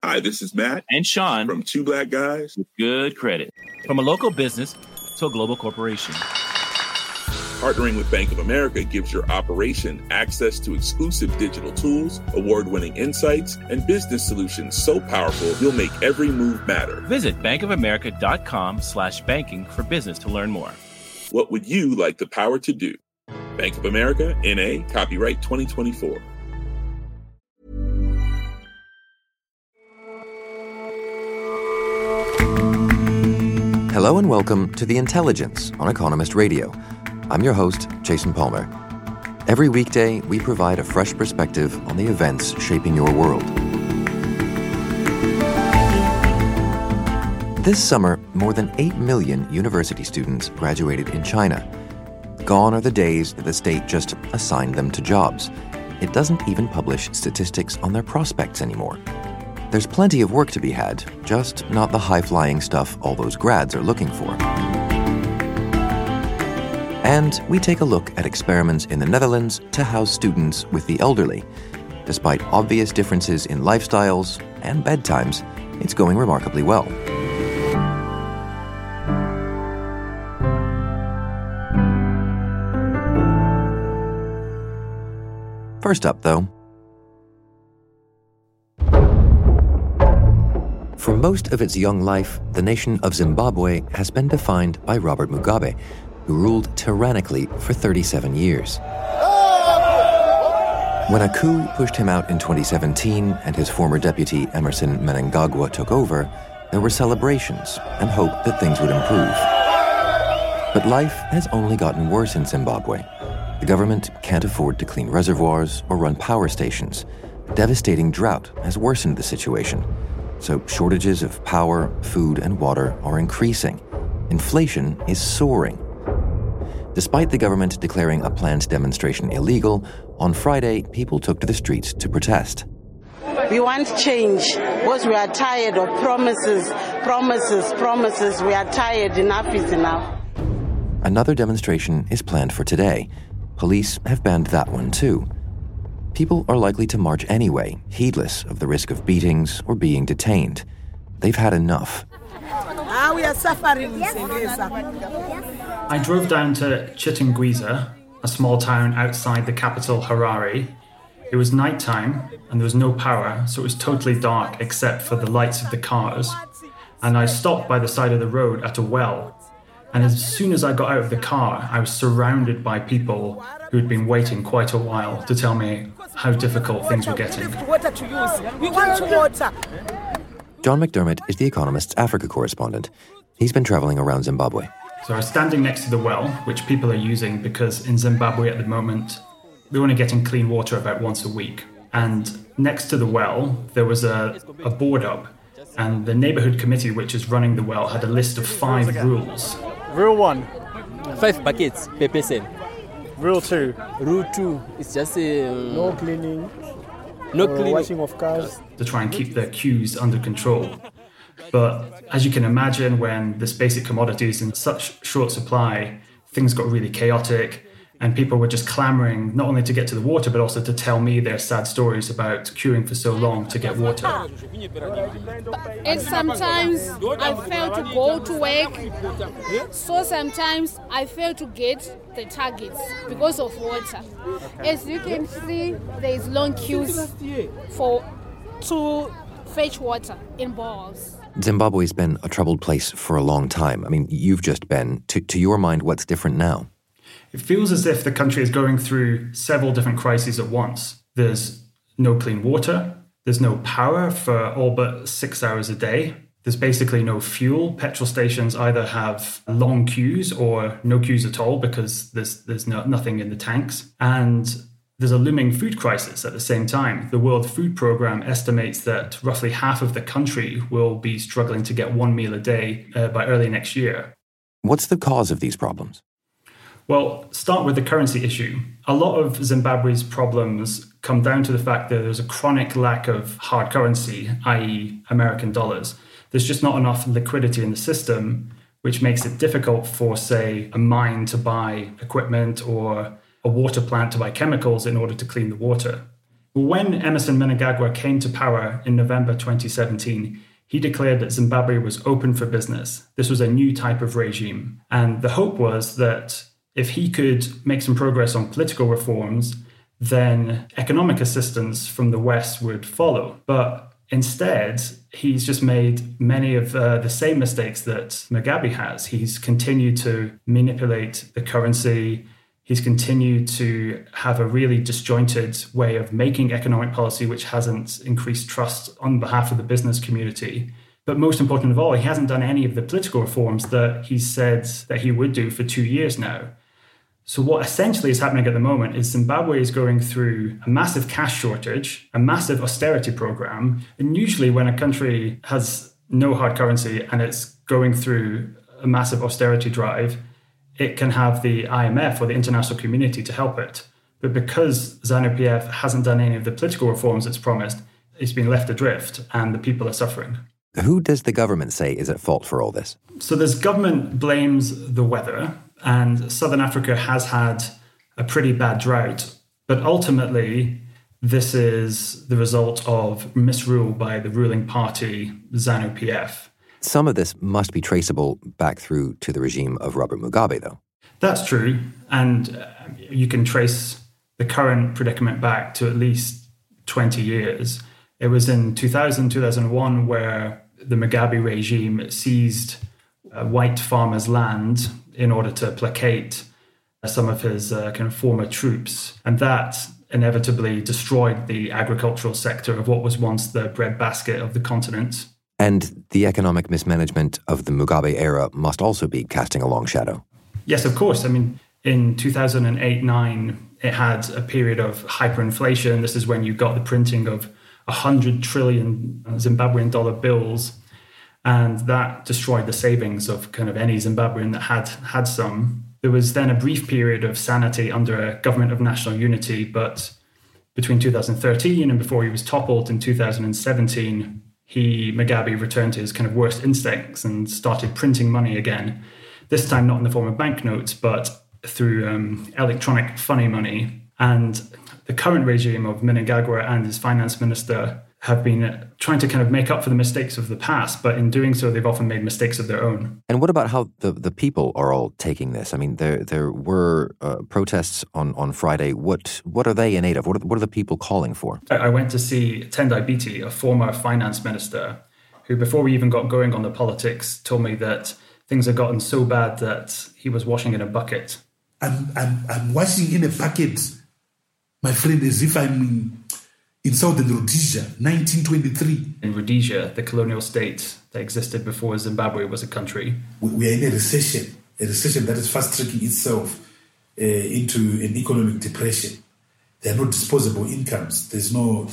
Hi, this is Matt and Sean from Two Black Guys with Good Credit. From a local business to a global corporation. Partnering with Bank of America gives your operation access to exclusive digital tools, award-winning insights, and business solutions so powerful you'll make every move matter. Visit bankofamerica.com/banking for business to learn more. What would you like the power to do? Bank of America, N.A., copyright 2024. Hello and welcome to The Intelligence on Economist Radio. I'm your host, Jason Palmer. Every weekday, we provide a fresh perspective on the events shaping your world. This summer, more than 8 million university students graduated in China. Gone are the days that the state just assigned them to jobs. It doesn't even publish statistics on their prospects anymore. There's plenty of work to be had, just not the high-flying stuff all those grads are looking for. And we take a look at experiments in the Netherlands to house students with the elderly. Despite obvious differences in lifestyles and bedtimes, it's going remarkably well. First up, though, for most of its young life, the nation of Zimbabwe has been defined by Robert Mugabe, who ruled tyrannically for 37 years. When a coup pushed him out in 2017 and his former deputy Emmerson Mnangagwa took over, there were celebrations and hope that things would improve. But life has only gotten worse in Zimbabwe. The government can't afford to clean reservoirs or run power stations. Devastating drought has worsened the situation. So shortages of power, food, and water are increasing. Inflation is soaring. Despite the government declaring a planned demonstration illegal, on Friday, people took to the streets to protest. We want change because we are tired of promises. We are tired. Enough is enough. Another demonstration is planned for today. Police have banned that one too. People are likely to march anyway, heedless of the risk of beatings or being detained. They've had enough. We are suffering. I drove down to Chitungwiza, a small town outside the capital Harare. It was nighttime and there was no power, so it was totally dark except for the lights of the cars. And I stopped by the side of the road at a well. And as soon as I got out of the car, I was surrounded by people who had been waiting quite a while to tell me how difficult things were getting. John McDermott is The Economist's Africa correspondent. He's been traveling around Zimbabwe. So I was standing next to the well, which people are using because in Zimbabwe at the moment, they're only getting clean water about once a week. And next to the well, there was a board up. And the neighborhood committee, which is running the well, had a list of 5 rules. Rule 1. 5 buckets per person. Rule 2. Rule 2 is just no cleaning. No cleaning. Washing of cars. To try and keep the queues under control. But as you can imagine, when this basic commodity is in such short supply, things got really chaotic. And people were just clamoring not only to get to the water, but also to tell me their sad stories about queuing for so long to get water. And sometimes I fail to go to work. So sometimes I fail to get the targets because of water. As you can see, there is long queues to fetch water in bowls. Zimbabwe's been a troubled place for a long time. I mean, you've just been. To your mind, what's different now? It feels as if the country is going through several different crises at once. There's no clean water. There's no power for all but 6 hours a day. There's basically no fuel. Petrol stations either have long queues or no queues at all because there's nothing in the tanks. And there's a looming food crisis at the same time. The World Food Programme estimates that roughly half of the country will be struggling to get 1 meal a day by early next year. What's the cause of these problems? Well, start with the currency issue. A lot of Zimbabwe's problems come down to the fact that there's a chronic lack of hard currency, i.e. American dollars. There's just not enough liquidity in the system, which makes it difficult for, say, a mine to buy equipment or a water plant to buy chemicals in order to clean the water. When Emmerson Mnangagwa came to power in November 2017, he declared that Zimbabwe was open for business. This was a new type of regime. And the hope was that if he could make some progress on political reforms, then economic assistance from the West would follow. But instead, he's just made many of the same mistakes that Mugabe has. He's continued to manipulate the currency. He's continued to have a really disjointed way of making economic policy, which hasn't increased trust on behalf of the business community. But most important of all, he hasn't done any of the political reforms that he said that he would do for 2 years now. So what essentially is happening at the moment is Zimbabwe is going through a massive cash shortage, a massive austerity program. And usually when a country has no hard currency and it's going through a massive austerity drive, it can have the IMF or the international community to help it. But because ZANU-PF hasn't done any of the political reforms it's promised, it's been left adrift and the people are suffering. Who does the government say is at fault for all this? So this government blames the weather, and Southern Africa has had a pretty bad drought. But ultimately, this is the result of misrule by the ruling party, ZANU-PF. Some of this must be traceable back through to the regime of Robert Mugabe, though. That's true. And you can trace the current predicament back to at least 20 years. It was in 2000, 2001 where the Mugabe regime seized white farmers' land in order to placate some of his kind of former troops. And that inevitably destroyed the agricultural sector of what was once the breadbasket of the continent. And the economic mismanagement of the Mugabe era must also be casting a long shadow. Yes, of course. I mean, in 2008-9, it had a period of hyperinflation. This is when you got the printing of 100 trillion Zimbabwean dollar bills. And that destroyed the savings of kind of any Zimbabwean that had some. There was then a brief period of sanity under a government of national unity, but between 2013 and before he was toppled in 2017, Mugabe returned to his kind of worst instincts and started printing money again. This time not in the form of banknotes, but through electronic funny money. And the current regime of Mnangagwa and his finance minister have been trying to kind of make up for the mistakes of the past, but in doing so, they've often made mistakes of their own. And what about how the people are all taking this? I mean, there were protests on Friday. What are they in aid of? What are the people calling for? I went to see Tendai Biti, a former finance minister, who before we even got going on the politics, told me that things had gotten so bad that he was washing in a bucket. I'm washing in a bucket, my friend, as if I'm in southern Rhodesia, 1923. In Rhodesia, the colonial state that existed before Zimbabwe was a country. We are in a recession that is fast-tracking itself into an economic depression. There are no disposable incomes. There's no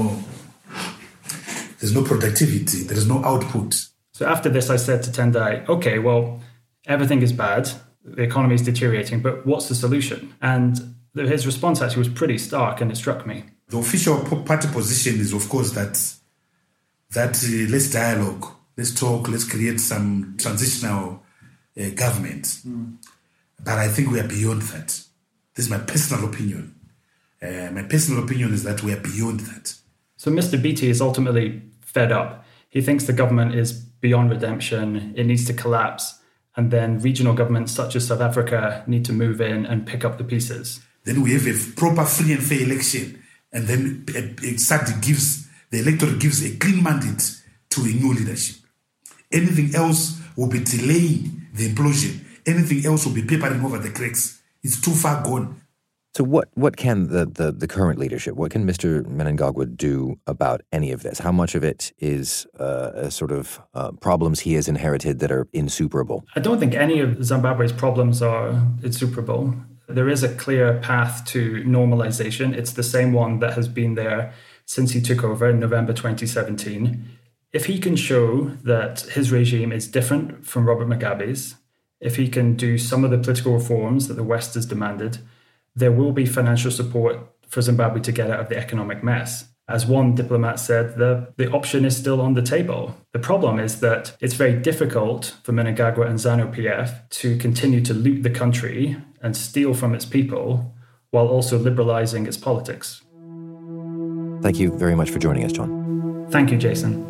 productivity. There is no output. So after this, I said to Tendai, okay, well, everything is bad. The economy is deteriorating, but what's the solution? And his response actually was pretty stark, and it struck me. The official party position is, of course, that let's dialogue, let's talk, let's create some transitional government. But I think we are beyond that. This is my personal opinion. My personal opinion is that we are beyond that. So Mr. Biti is ultimately fed up. He thinks the government is beyond redemption. It needs to collapse. And then regional governments such as South Africa need to move in and pick up the pieces. Then we have a proper free and fair election. And then the electorate gives a clean mandate to a new leadership. Anything else will be delaying the implosion. Anything else will be papering over the cracks. It's too far gone. So what can the current leadership, what can Mr. Mnangagwa do about any of this? How much of it is sort of problems he has inherited that are insuperable? I don't think any of Zimbabwe's problems are insuperable. There is a clear path to normalization. It's the same one that has been there since he took over in November 2017. If he can show that his regime is different from Robert Mugabe's, if he can do some of the political reforms that the West has demanded, there will be financial support for Zimbabwe to get out of the economic mess. As one diplomat said, the option is still on the table. The problem is that it's very difficult for Mnangagwa and ZANU-PF to continue to loot the country and steal from its people while also liberalizing its politics. Thank you very much for joining us, John. Thank you, Jason.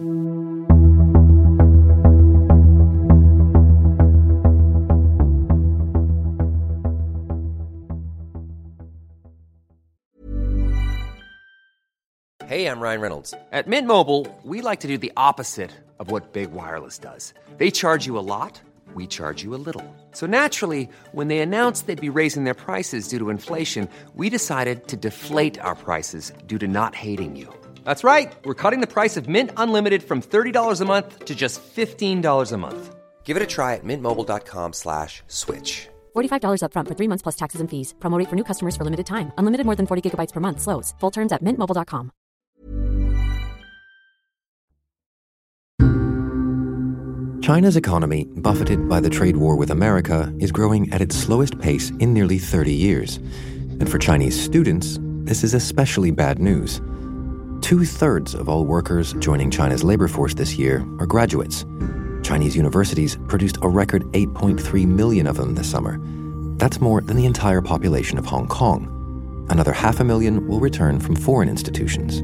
Hey, I'm Ryan Reynolds. At Mint Mobile, we like to do the opposite of what Big Wireless does. They charge you a lot, we charge you a little. So naturally, when they announced they'd be raising their prices due to inflation, we decided to deflate our prices due to not hating you. That's right. We're cutting the price of Mint Unlimited from $30 a month to just $15 a month. Give it a try at mintmobile.com/switch. $45 up front for 3 months plus taxes and fees. Promo rate for new customers for limited time. Unlimited more than 40 gigabytes per month. Slows full terms at mintmobile.com. China's economy, buffeted by the trade war with America, is growing at its slowest pace in nearly 30 years. And for Chinese students, this is especially bad news. 2/3 of all workers joining China's labor force this year are graduates. Chinese universities produced a record 8.3 million of them this summer. That's more than the entire population of Hong Kong. Another 500,000 will return from foreign institutions.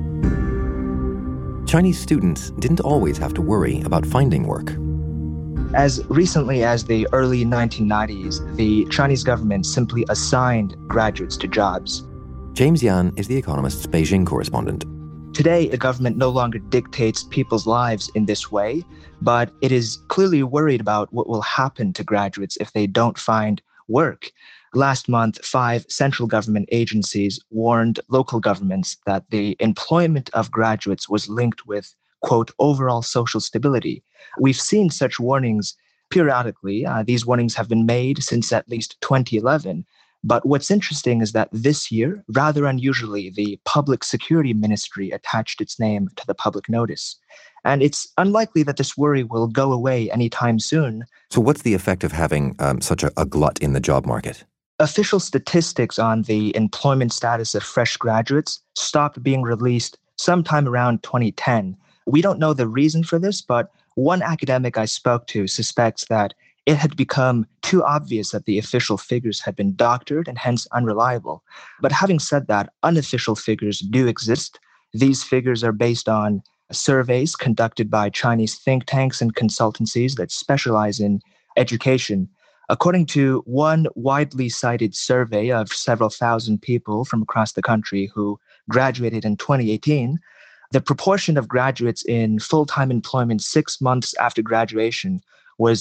Chinese students didn't always have to worry about finding work. As recently as the early 1990s, the Chinese government simply assigned graduates to jobs. James Yan is The Economist's Beijing correspondent. Today, the government no longer dictates people's lives in this way, but it is clearly worried about what will happen to graduates if they don't find work. Last month, 5 central government agencies warned local governments that the employment of graduates was linked with, quote, overall social stability. We've seen such warnings periodically. These warnings have been made since at least 2011. But what's interesting is that this year, rather unusually, the Public Security Ministry attached its name to the public notice. And it's unlikely that this worry will go away anytime soon. So what's the effect of having such a glut in the job market? Official statistics on the employment status of fresh graduates stopped being released sometime around 2010. We don't know the reason for this, but one academic I spoke to suspects that it had become too obvious that the official figures had been doctored and hence unreliable. But having said that, unofficial figures do exist. These figures are based on surveys conducted by Chinese think tanks and consultancies that specialize in education. According to one widely cited survey of several thousand people from across the country who graduated in 2018, the proportion of graduates in full-time employment 6 months after graduation was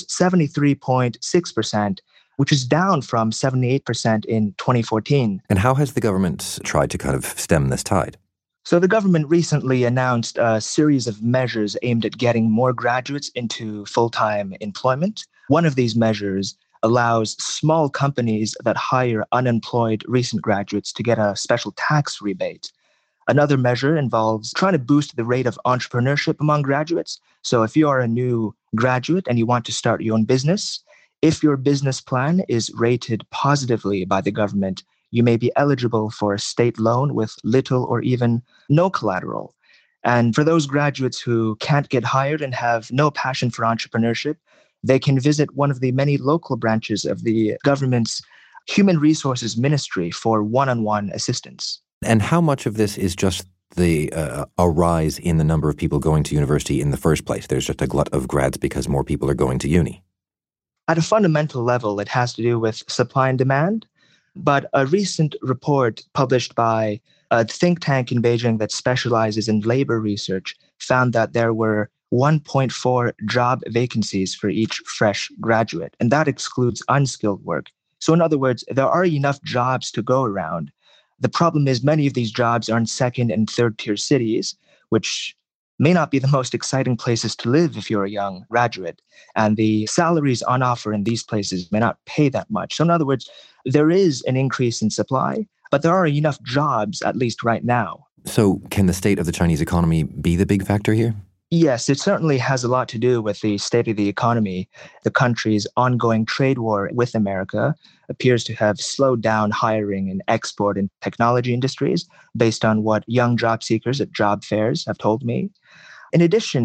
73.6%, which is down from 78% in 2014. And how has the government tried to kind of stem this tide? So the government recently announced a series of measures aimed at getting more graduates into full-time employment. One of these measures allows small companies that hire unemployed recent graduates to get a special tax rebate. Another measure involves trying to boost the rate of entrepreneurship among graduates. So if you are a new graduate and you want to start your own business, if your business plan is rated positively by the government, you may be eligible for a state loan with little or even no collateral. And for those graduates who can't get hired and have no passion for entrepreneurship, they can visit one of the many local branches of the government's Human Resources Ministry for one-on-one assistance. And how much of this is just a rise in the number of people going to university in the first place? There's just a glut of grads because more people are going to uni. At a fundamental level, it has to do with supply and demand. But a recent report published by a think tank in Beijing that specializes in labor research found that there were 1.4 job vacancies for each fresh graduate, and that excludes unskilled work. So in other words, there are enough jobs to go around. The problem is many of these jobs are in second and third tier cities, which may not be the most exciting places to live if you're a young graduate. And the salaries on offer in these places may not pay that much. So in other words, there is an increase in supply, but there are enough jobs, at least right now. So can the state of the Chinese economy be the big factor here? Yes, it certainly has a lot to do with the state of the economy. The country's ongoing trade war with America appears to have slowed down hiring in export and technology industries, based on what young job seekers at job fairs have told me. In addition,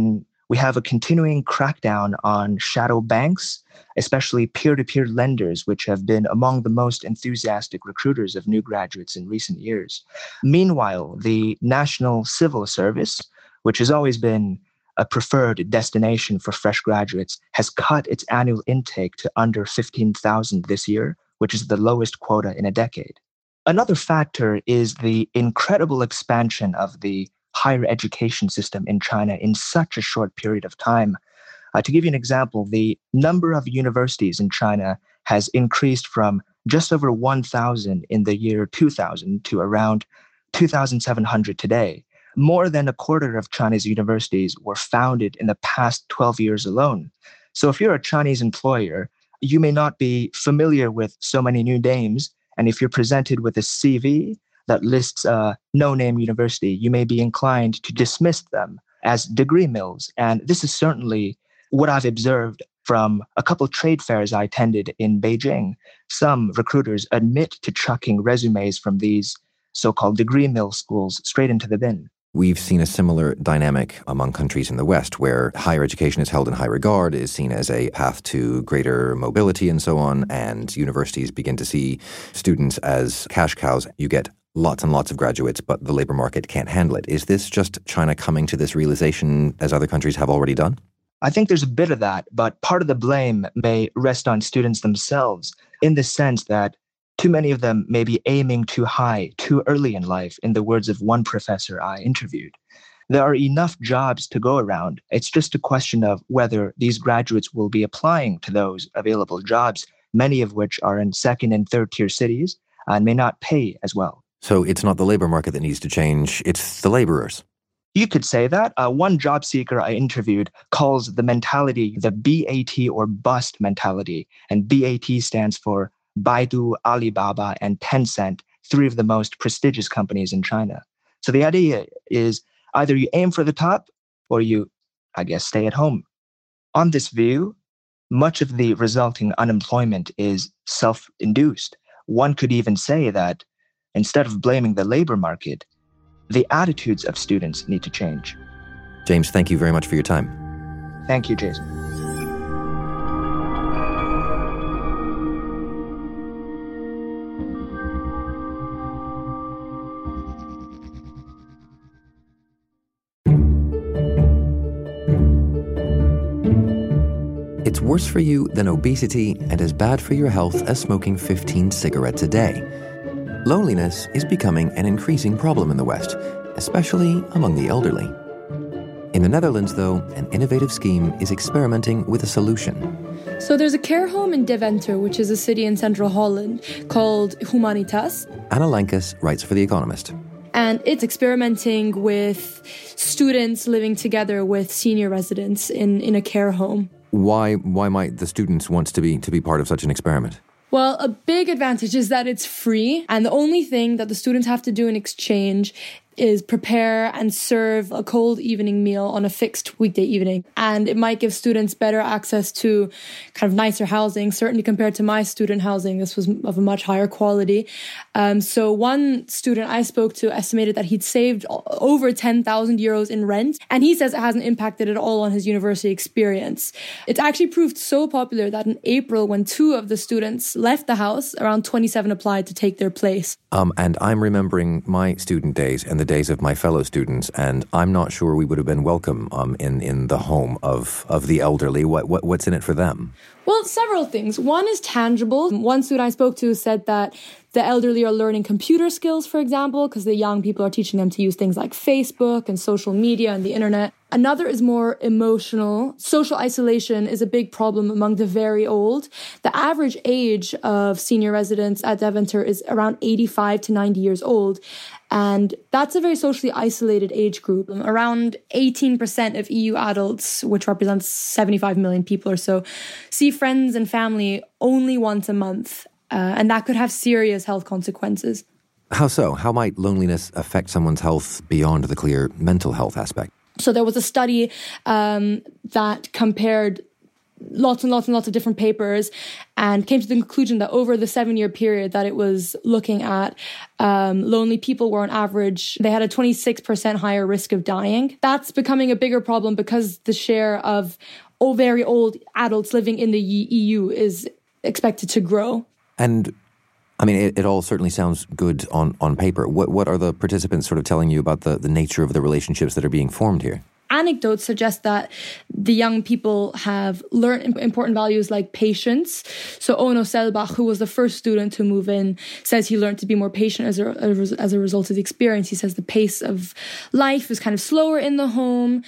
We have a continuing crackdown on shadow banks, especially peer-to-peer lenders, which have been among the most enthusiastic recruiters of new graduates in recent years. Meanwhile, the National Civil Service, which has always been a preferred destination for fresh graduates, has cut its annual intake to under 15,000 this year, which is the lowest quota in a decade. Another factor is the incredible expansion of the higher education system in China in such a short period of time. To give you an example, the number of universities in China has increased from just over 1,000 in the year 2000 to around 2,700 today. More than a quarter of China's universities were founded in the past 12 years alone. So if you're a Chinese employer, you may not be familiar with so many new names, and if you're presented with a CV that lists a no-name university, you may be inclined to dismiss them as degree mills. And this is certainly what I've observed from a couple of trade fairs I attended in Beijing. Some recruiters admit to chucking resumes from these so-called degree mill schools straight into the bin. We've seen a similar dynamic among countries in the West, where higher education is held in high regard, is seen as a path to greater mobility and so on, and universities begin to see students as cash cows. You get lots and lots of graduates, but the labor market can't handle it. Is this just China coming to this realization as other countries have already done? I think there's a bit of that, but part of the blame may rest on students themselves in the sense that too many of them may be aiming too high, too early in life, in the words of one professor I interviewed. There are enough jobs to go around. It's just a question of whether these graduates will be applying to those available jobs, many of which are in second and third tier cities and may not pay as well. So it's not the labor market that needs to change, it's the laborers. You could say that. One job seeker I interviewed calls the mentality the BAT or bust mentality, and BAT stands for Baidu, Alibaba, and Tencent, three of the most prestigious companies in China. So the idea is either you aim for the top or you, stay at home. On this view, much of the resulting unemployment is self-induced. One could even say that instead of blaming the labor market, the attitudes of students need to change. James, thank you very much for your time. Thank you, Jason. It's worse for you than obesity and as bad for your health as smoking 15 cigarettes a day. Loneliness is becoming an increasing problem in the West, especially among the elderly. In the Netherlands, though, an innovative scheme is experimenting with a solution. So there's a care home in Deventer, which is a city in central Holland, called Humanitas. Anna Lankus writes for The Economist. And it's experimenting with students living together with senior residents in a care home. Why might the students want to be part of such an experiment? Well, a big advantage is that it's free, and the only thing that the students have to do in exchange is prepare and serve a cold evening meal on a fixed weekday evening. And it might give students better access to kind of nicer housing. Certainly compared to my student housing, this was of a much higher quality. So one student I spoke to estimated that he'd saved over 10,000 euros in rent. And he says it hasn't impacted at all on his university experience. It's actually proved so popular that in April, when 2 of the students left the house, around 27 applied to take their place. And I'm remembering my student days and the days of my fellow students, and I'm not sure we would have been welcome in the home of the elderly. What's in it for them? Well, several things. One is tangible. One student I spoke to said that the elderly are learning computer skills, for example, because the young people are teaching them to use things like Facebook and social media and the internet. Another is more emotional. Social isolation is a big problem among the very old. The average age of senior residents at Deventer is around 85 to 90 years old. And that's a very socially isolated age group. Around 18% of EU adults, which represents 75 million people or so, see friends and family only once a month. And that could have serious health consequences. How so? How might loneliness affect someone's health beyond the clear mental health aspect? So there was a study that compared lots and lots and lots of different papers and came to the conclusion that over the 7-year period that it was looking at, lonely people were on average, they had a 26% higher risk of dying. That's becoming a bigger problem because the share of very old adults living in the EU is expected to grow. And I mean, it all certainly sounds good on paper. What are the participants sort of telling you about the nature of the relationships that are being formed here? Anecdotes suggest that the young people have learned important values like patience. So Ono Selbach, who was the first student to move in, says he learned to be more patient as a result of the experience. He says the pace of life is kind of slower in the home.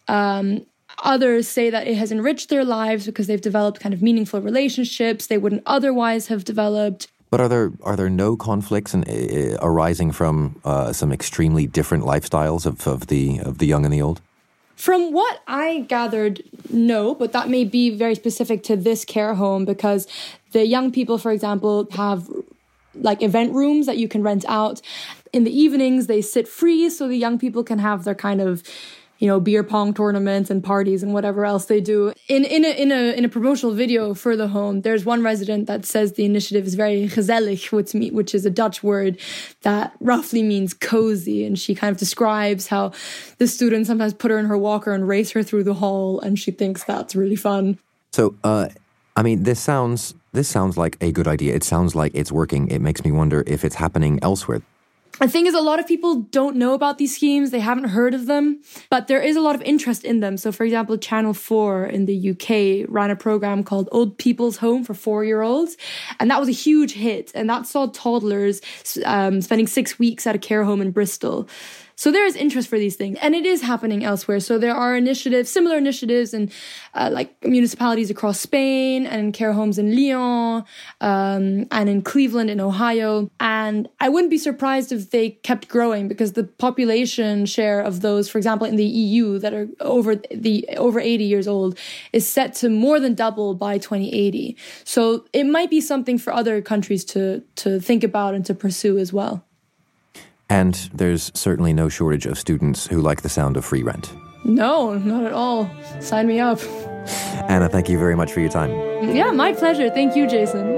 Others say that it has enriched their lives because they've developed kind of meaningful relationships they wouldn't otherwise have developed. But are there no conflicts arising from some extremely different lifestyles of the young and the old? From what I gathered, no, but that may be very specific to this care home because the young people, for example, have like event rooms that you can rent out. In the evenings, they sit free so the young people can have their kind of, beer pong tournaments and parties and whatever else they do. In a promotional video for the home, there's one resident that says the initiative is very gezellig, which is a Dutch word that roughly means cozy. And she kind of describes how the students sometimes put her in her walker and race her through the hall, and she thinks that's really fun. So, I mean, this sounds like a good idea. It sounds like it's working. It makes me wonder if it's happening elsewhere. The thing is, a lot of people don't know about these schemes. They haven't heard of them, but there is a lot of interest in them. So, for example, Channel 4 in the UK ran a program called Old People's Home for 4-year-olds. And that was a huge hit. And that saw toddlers spending 6 weeks at a care home in Bristol. So there is interest for these things, and it is happening elsewhere. So there are similar initiatives in like municipalities across Spain and in care homes in Lyon and in Cleveland in Ohio. And I wouldn't be surprised if they kept growing because the population share of those, for example, in the EU that are over 80 years old is set to more than double by 2080. So it might be something for other countries to think about and to pursue as well. And there's certainly no shortage of students who like the sound of free rent. No, not at all. Sign me up. Anna, thank you very much for your time. Yeah, my pleasure. Thank you, Jason.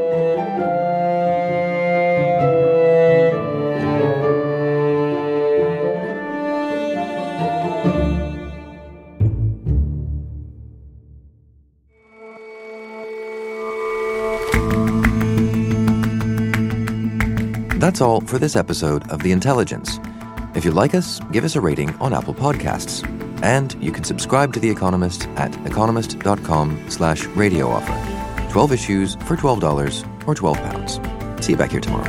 That's all for this episode of The Intelligence. If you like us, give us a rating on Apple Podcasts. And you can subscribe to The Economist at economist.com/radio offer. 12 issues for $12 or £12. See you back here tomorrow.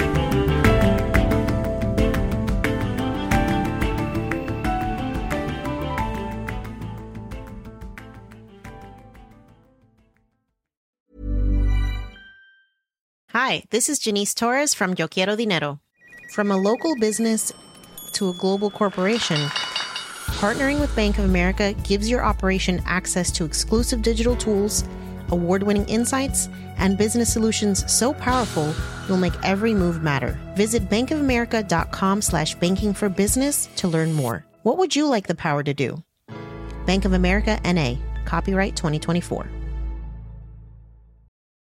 Hi, this is Janice Torres from Yo Quiero Dinero. From a local business to a global corporation, partnering with Bank of America gives your operation access to exclusive digital tools, award-winning insights, and business solutions so powerful you'll make every move matter. Visit bankofamerica.com/banking for business to learn more. What would you like the power to do? Bank of America, N.A., copyright 2024.